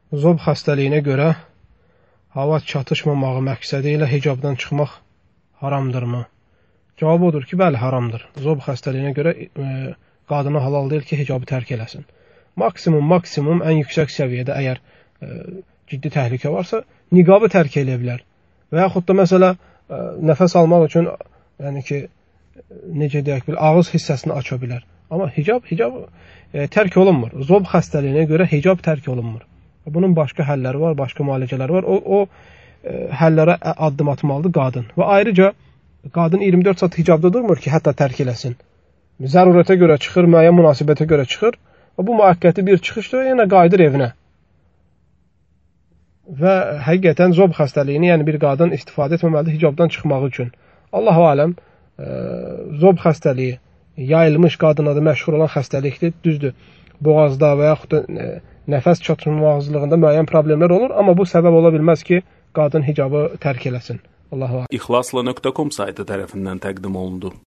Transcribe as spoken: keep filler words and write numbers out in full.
Zob xəstəliyinə görə hava çatışmamağı məqsədi ilə hicabdan çıxmaq haramdırmı? Cavab odur ki, bəli, haramdır. Zob xəstəliyinə görə e, qadına halal deyil ki, hicabı tərk eləsin. Maksimum, maksimum ən yüksək səviyyədə əgər e, ciddi təhlükə varsa, niqabı tərk eləyə bilər. Və yaxud da məsələ e, nəfəs almaq üçün, yəni ki, necə deyək bil, ağız hissəsini aça bilər. Amma hicab, hicab e, tərk olunmur. Zob xəstəliyinə görə hicab tərk olunmur. Bunun başqa həlləri var, başqa müalicələri var. O, o e, həllərə addım atmalıdır qadın. Və ayrıca qadın iyirmi dörd saat hicabda durmur ki, hətta tərk eləsin. Zərurətə görə çıxır, müəyyən münasibətə görə çıxır. Və bu müəqqəti bir çıxışdır, yenə qayıdır evinə. Və həqiqətən zob xəstəliyini, yəni bir qadın istifadə etməməlidir hicabdan çıxmaq üçün. Allahu aləm, e, zob xəstəliyi yayılmış qadınada məşhur olan xəstəlikdir. Düzdür, boğazda və yaxud da e, nəfəs çatışmamazlığında müəyyən problemlər olur, amma bu səbəb ola bilməz ki, qadın hicabı tərk eləsin. Allahu aləm. İxlasla nöqtə com saytı tərəfindən təqdim olundu.